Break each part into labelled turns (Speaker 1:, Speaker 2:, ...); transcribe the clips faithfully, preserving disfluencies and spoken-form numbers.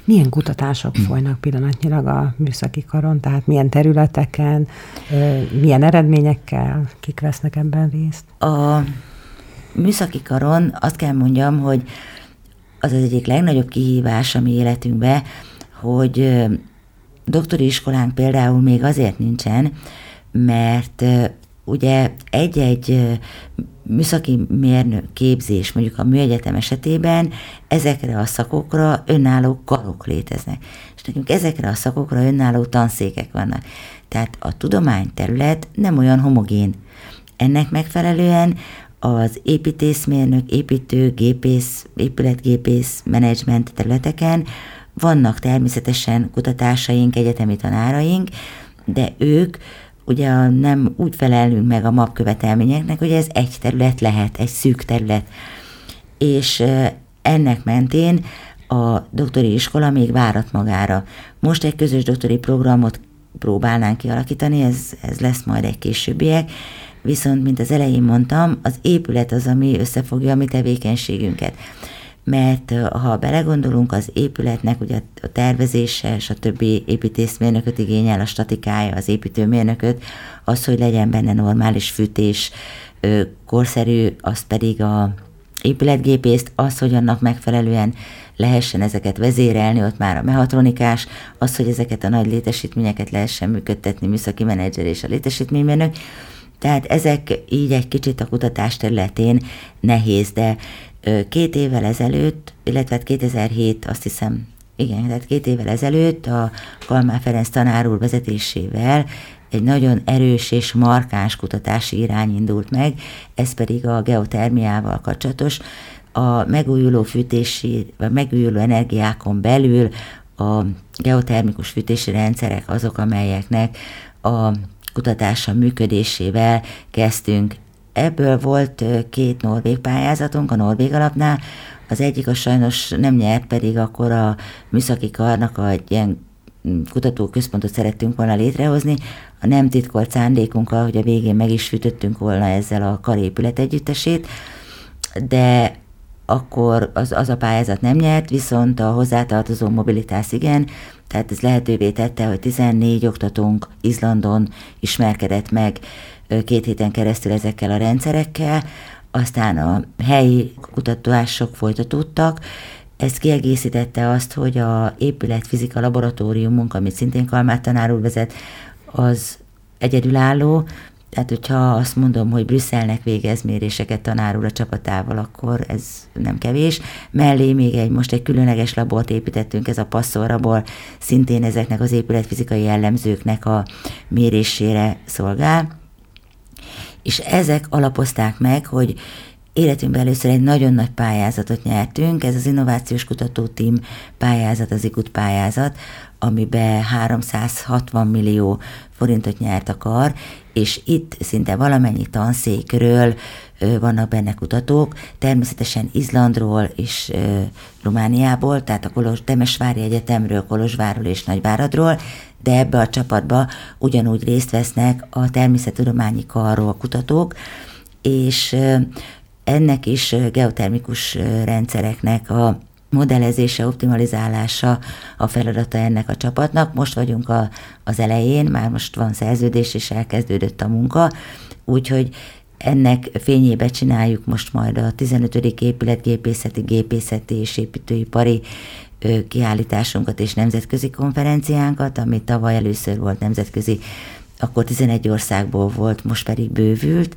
Speaker 1: Milyen kutatások folynak pillanatnyilag a műszaki karon, tehát milyen területeken, milyen eredményekkel, kik vesznek ebben részt?
Speaker 2: A műszaki karon azt kell mondjam, hogy az az egyik legnagyobb kihívás a mi életünkben, hogy doktori iskolánk például még azért nincsen, mert ugye egy-egy műszaki mérnök képzés, mondjuk a műegyetem esetében ezekre a szakokra önálló karok léteznek. És nekünk ezekre a szakokra önálló tanszékek vannak. Tehát a tudományterület nem olyan homogén. Ennek megfelelően az építészmérnök, építő, gépész, épületgépész, menedzsment területeken vannak természetesen kutatásaink, egyetemi tanáraink, de ők ugye nem úgy felelünk meg a MAP követelményeknek, hogy ez egy terület lehet, egy szűk terület. És ennek mentén a doktori iskola még várat magára. Most egy közös doktori programot próbálnánk kialakítani, ez, ez lesz majd egy későbbiek, viszont, mint az elején mondtam, az épület az, ami összefogja a mi tevékenységünket. Mert ha belegondolunk, az épületnek ugye a tervezése, és a többi építészmérnököt igényel, a statikája, az építőmérnököt, az, hogy legyen benne normális fűtés, korszerű, az pedig a épületgépészt, az, hogy annak megfelelően lehessen ezeket vezérelni, ott már a mechatronikás, az, hogy ezeket a nagy létesítményeket lehessen működtetni, műszaki menedzser és a létesítménymérnök. Tehát ezek így egy kicsit a kutatás területén nehéz, de két évvel ezelőtt, illetve kétezer-hét, azt hiszem, igen, tehát két évvel ezelőtt a Kalmár Ferenc tanár úr vezetésével egy nagyon erős és markáns kutatási irány indult meg, ez pedig a geotermiával kapcsolatos. A megújuló fűtési, vagy megújuló energiákon belül a geotermikus fűtési rendszerek azok, amelyeknek a kutatása működésével kezdtünk. Ebből volt két norvég pályázatunk a Norvég Alapnál, az egyik a sajnos nem nyert, pedig akkor a műszaki karnak a ilyen kutatóközpontot szerettünk volna létrehozni. A nem titkolt szándékunkkal, hogy a végén meg is fűtöttünk volna ezzel a karépület együttesét, de akkor az, az a pályázat nem nyert, viszont a hozzátartozó mobilitás igen, tehát ez lehetővé tette, hogy tizennégy oktatónk Izlandon ismerkedett meg két héten keresztül ezekkel a rendszerekkel, aztán a helyi kutatások folytatódtak. Ez kiegészítette azt, hogy a épületfizika laboratóriumunk, amit szintén Kalmár tanár úr vezet, az egyedülálló. Tehát, hogyha azt mondom, hogy Brüsszelnek végez méréseket tanár úr a csapatával, akkor ez nem kevés. Mellé még egy, most egy különleges labort építettünk, ez a Passzor, abból szintén ezeknek az épületfizikai jellemzőknek a mérésére szolgál. És ezek alapozták meg, hogy életünkben először egy nagyon nagy pályázatot nyertünk, ez az Innovációs Kutató Team pályázat, az i kú té pályázat, amiben háromszázhatvan millió forintot nyert a kar, és itt szinte valamennyi tanszékről vannak benne kutatók, természetesen Izlandról és Romániából, tehát a Kolos, Temesvári Egyetemről, Kolozsvárról és Nagyváradról, de ebbe a csapatba ugyanúgy részt vesznek a természettudományi karról kutatók, és ennek is geotermikus rendszereknek a modellezése, optimalizálása a feladata ennek a csapatnak. Most vagyunk a, az elején, már most van szerződés, és elkezdődött a munka, úgyhogy ennek fényébe csináljuk most majd a tizenötödik épületgépészeti, gépészeti és építőipari kiállításunkat és nemzetközi konferenciánkat, ami tavaly először volt nemzetközi, akkor tizenegy országból volt, most pedig bővült,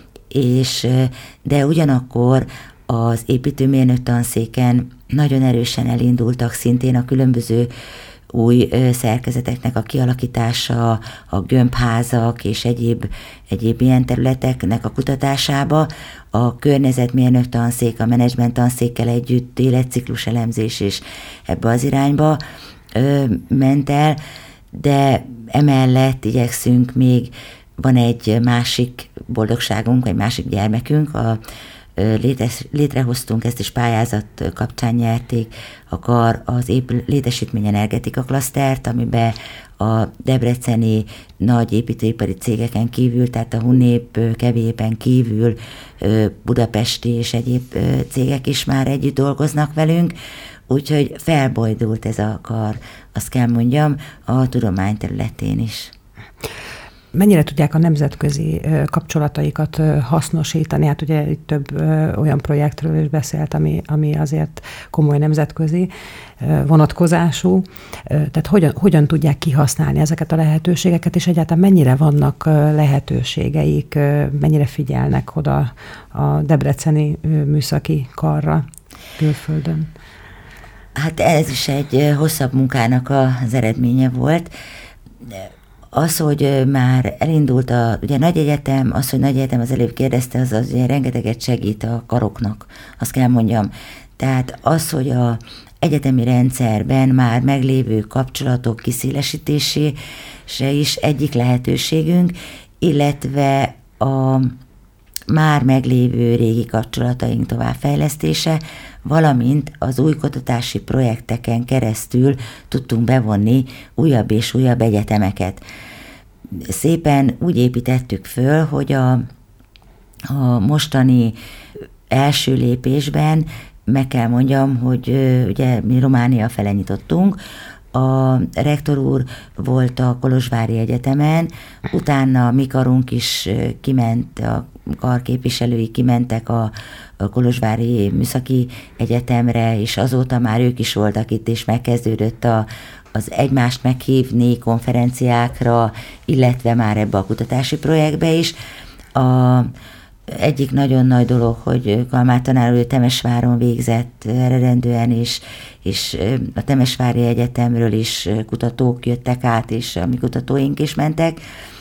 Speaker 2: és de ugyanakkor az építőmérnök tanszéken nagyon erősen elindultak szintén a különböző új szerkezeteknek a kialakítása, a gömbházak és egyéb, egyéb ilyen területeknek a kutatásába. A környezetmérnök tanszék, a menedzsment tanszékkel együtt életciklus elemzés is ebbe az irányba ö, ment el, de emellett igyekszünk még, van egy másik boldogságunk, egy másik gyermekünk, a Létes, létrehoztunk, ezt is pályázat kapcsán nyerték, a kar az épül, létesítmény energetika klasztert, amiben a debreceni nagy építőipari cégeken kívül, tehát a Hunép Kevépen kívül budapesti és egyéb cégek is már együtt dolgoznak velünk, Úgyhogy felbojdult ez a kar, azt kell mondjam, a tudomány területén is.
Speaker 1: Mennyire tudják a nemzetközi kapcsolataikat hasznosítani? Hát ugye itt több olyan projektről is beszélt, ami, ami azért komoly nemzetközi vonatkozású. Tehát hogyan, hogyan tudják kihasználni ezeket a lehetőségeket, és egyáltalán mennyire vannak lehetőségeik, mennyire figyelnek oda a debreceni műszaki karra külföldön?
Speaker 2: Hát ez is egy hosszabb munkának az eredménye volt. Az, hogy már elindult a ugye nagy egyetem, az, hogy nagy egyetem az előbb kérdezte, az, az ugye rengeteget segít a karoknak, azt kell mondjam. Tehát az, hogy a egyetemi rendszerben már meglévő kapcsolatok kiszélesítése is egyik lehetőségünk, illetve a már meglévő régi kapcsolataink továbbfejlesztése, valamint az új kutatási projekteken keresztül tudtunk bevonni újabb és újabb egyetemeket. Szépen úgy építettük föl, hogy a, a mostani első lépésben meg kell mondjam, hogy ugye mi Románia fele nyitottunk, a rektor úr volt a Kolozsvári Egyetemen, utána mi karunk is kiment, a karképviselői kimentek a, a Kolozsvári Műszaki Egyetemre, és azóta már ők is voltak itt, és megkezdődött a, az egymást meghívni konferenciákra, illetve már ebbe a kutatási projektbe is. A egyik nagyon nagy dolog, hogy Kalmár tanár úr Temesváron végzett eredendően, és, és a Temesvári Egyetemről is kutatók jöttek át, és a mi kutatóink is mentek.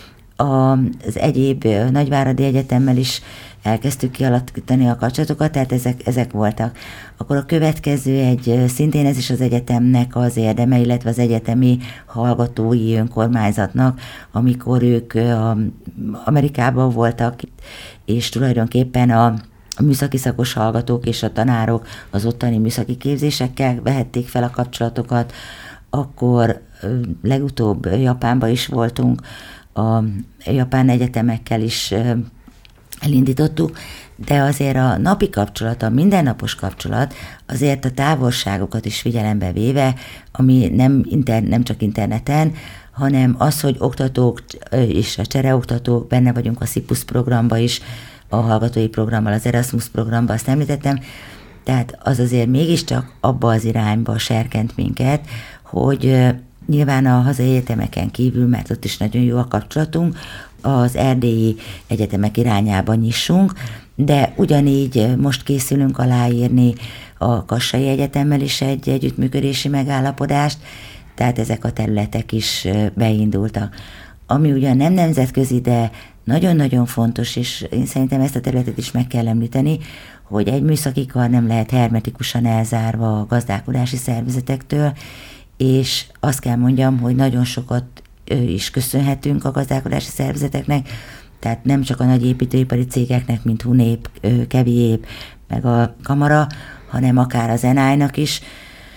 Speaker 2: Az egyéb nagyváradi egyetemmel is elkezdtük kialakítani a kapcsolatokat, tehát ezek, ezek voltak. Akkor a következő egy, szintén ez is az egyetemnek az érdeme, illetve az egyetemi hallgatói önkormányzatnak, amikor ők a, Amerikában voltak, és tulajdonképpen a a műszaki szakos hallgatók és a tanárok az ottani műszaki képzésekkel vehették fel a kapcsolatokat, akkor legutóbb Japánban is voltunk, a japán egyetemekkel is elindítottuk, de azért a napi kapcsolat, a mindennapos kapcsolat azért a távolságokat is figyelembe véve, ami nem, inter, nem csak interneten, hanem az, hogy oktatók és a csereoktatók, benne vagyunk a SZIPUSZ programba is, a hallgatói programmal, az Erasmus programba, azt említettem, tehát az azért mégiscsak abba az irányba serkent minket, hogy nyilván a hazai egyetemeken kívül, mert ott is nagyon jó a kapcsolatunk, az erdélyi egyetemek irányába nyissunk, de ugyanígy most készülünk aláírni a Kassai Egyetemmel is egy együttműködési megállapodást, tehát ezek a területek is beindultak. Ami ugyan nem nemzetközi, de nagyon-nagyon fontos, és én szerintem ezt a területet is meg kell említeni, hogy egy műszaki kar nem lehet hermetikusan elzárva a gazdálkodási szervezetektől, és azt kell mondjam, hogy nagyon sokat is köszönhetünk a gazdálkodási szervezeteknek, tehát nem csak a nagy építőipari cégeknek, mint Hunép, Keviép, meg a Kamara, hanem akár az en i nak is,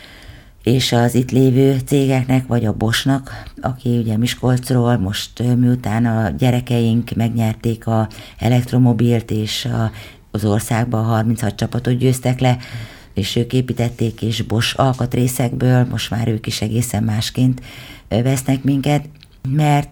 Speaker 2: és az itt lévő cégeknek, vagy a Boschnak, aki ugye Miskolcról, most miután a gyerekeink megnyerték a elektromobilt, és a, az országban harminchat csapatot győztek le, és ők építették, és Bosch alkatrészekből, most már ők is egészen másként vesznek minket, mert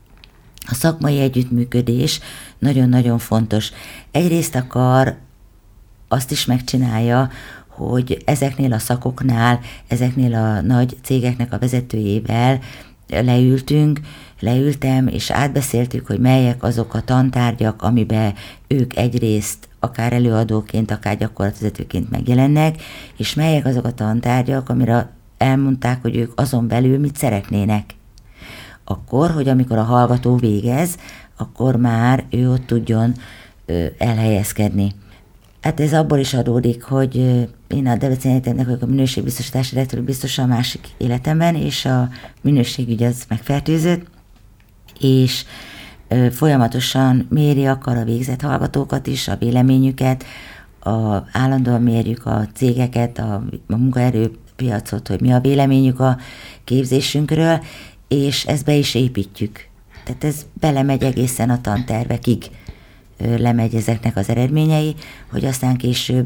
Speaker 2: a szakmai együttműködés nagyon-nagyon fontos. Egyrészt a kar azt is megcsinálja, hogy ezeknél a szakoknál, ezeknél a nagy cégeknek a vezetőjével leültünk, leültem, és átbeszéltük, hogy melyek azok a tantárgyak, amiben ők egyrészt akár előadóként, akár gyakorlatvezetőként megjelennek, és melyek azok a tantárgyak, amire elmondták, hogy ők azon belül mit szeretnének. Akkor, hogy amikor a hallgató végez, akkor már ő ott tudjon ö, elhelyezkedni. Hát ez abból is adódik, hogy én a Debreceni Egyetemnek vagyok a minőségbiztosítási rektori biztos a másik életemben, és a minőségügy az megfertőzött, és ö, folyamatosan méri akar a végzett hallgatókat is, a véleményüket, a, állandóan mérjük a cégeket, a, a munkaerőpiacot, hogy mi a véleményük a képzésünkről, és ezt be is építjük. Tehát ez belemegy egészen a tantervekig, lemegy ezeknek az eredményei, hogy aztán később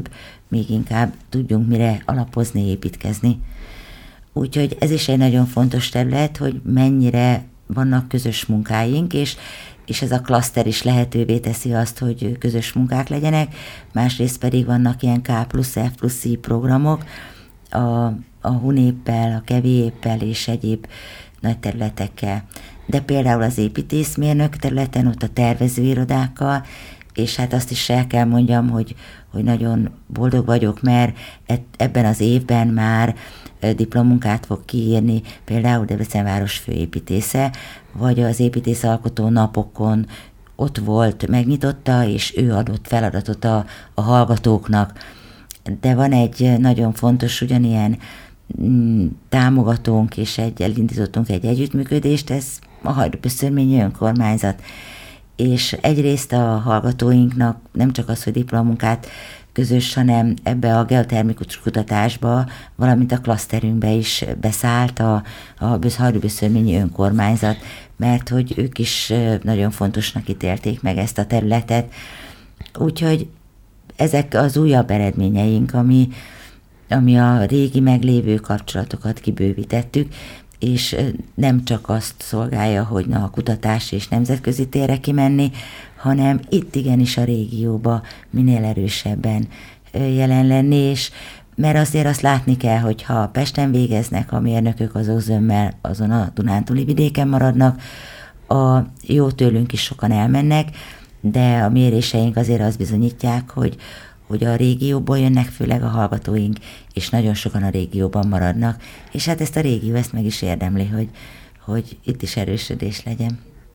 Speaker 2: még inkább tudjunk mire alapozni, építkezni. Úgyhogy ez is egy nagyon fontos terület, hogy mennyire vannak közös munkáink, és, és ez a klaszter is lehetővé teszi azt, hogy közös munkák legyenek, másrészt pedig vannak ilyen K plusz F plusz I programok, a, a Hunéppel, a Kevéppel és egyéb nagy területekkel. De például az építészmérnök területen, ott a tervezőirodákkal, és hát azt is el kell mondjam, hogy, hogy nagyon boldog vagyok, mert ebben az évben már diplomunkát fog kiírni például Debrecen város főépítésze, vagy az építészalkotó napokon ott volt, megnyitotta, és ő adott feladatot a, a hallgatóknak. De van egy nagyon fontos ugyanilyen mm, támogatónk, és egy, elindítottunk egy együttműködést, ez a Hajdúböszörményi önkormányzat. És egyrészt a hallgatóinknak nem csak az, hogy diplomunkát közös, hanem ebbe a geotermikus kutatásba, valamint a klaszterünkbe is beszállt a, a Hajdúböszörményi önkormányzat, mert hogy ők is nagyon fontosnak ítélték meg ezt a területet. Úgyhogy ezek az újabb eredményeink, ami, ami a régi meglévő kapcsolatokat kibővítettük, és nem csak azt szolgálja, hogy na, a kutatás és nemzetközi térre kimenni, hanem itt igenis a régióba minél erősebben jelen lenni, és mert azért azt látni kell, hogy ha Pesten végeznek a mérnökök, azok zömmel azon a Dunántúli vidéken maradnak, a jó tőlünk is sokan elmennek, de a méréseink azért azt bizonyítják, hogy hogy a régióból jönnek főleg a hallgatóink, és nagyon sokan a régióban maradnak, és hát ezt a régió ezt meg is érdemli, hogy, hogy itt is erősödés legyen.